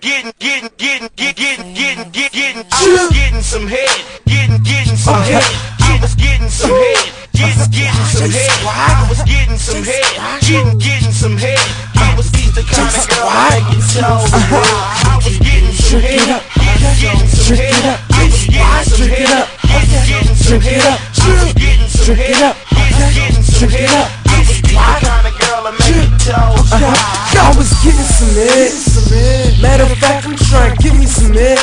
getting some head, getting some head. I was getting some head, getting some head. I was getting some head, getting some head. I was the kind of girl that make it toes. I was getting some head, getting some head. I was getting some head, getting some head. I was getting some head, getting some head. I was the kind of girl that make it toes. I was getting some head. Matter of fact, I'm trying to give me some head.